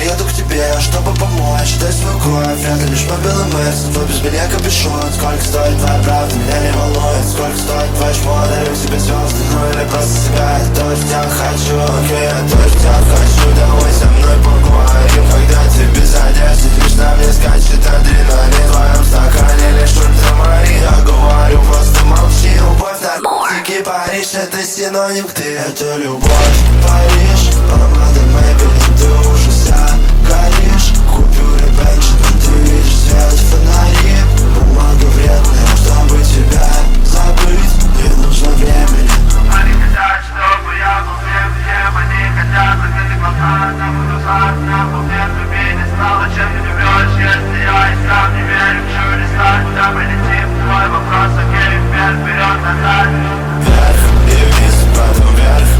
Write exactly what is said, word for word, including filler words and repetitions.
приеду к тебе, чтобы помочь. Дай свою кровь, рядом лишь мой белый Мерс, твой без меня капюшон. Сколько стоит твоя правда, меня не волнует. Сколько стоит твой шмот, дарю тебе звезды, ну или просто себя. Я тоже тебя хочу, окей, я тоже тебя хочу. Давай со мной поговорим, когда ты без одежды. Лишь на мне скачет адреналин, в твоем стакане лишь ультрамарин. Я говорю, просто молчи, любовь, наркотики, Париж, это синоним к ты, это любовь. Париж, помада, мебель, ты уже вся горишь. Купюры, Бенджамин, ты видишь свет в фонари. Бумага вредная, чтобы тебя забыть, мне нужно времени. Они хотят, чтобы я был всем, всем. Они хотят закрыть глаза, на буду завтра, был нет, тебе не стало, чем ты живешь. Если я и сам не верю в чудеса, куда мы летим, твой вопрос, окей, вверх, вперед, назад. Вверх и вниз, потом вверх.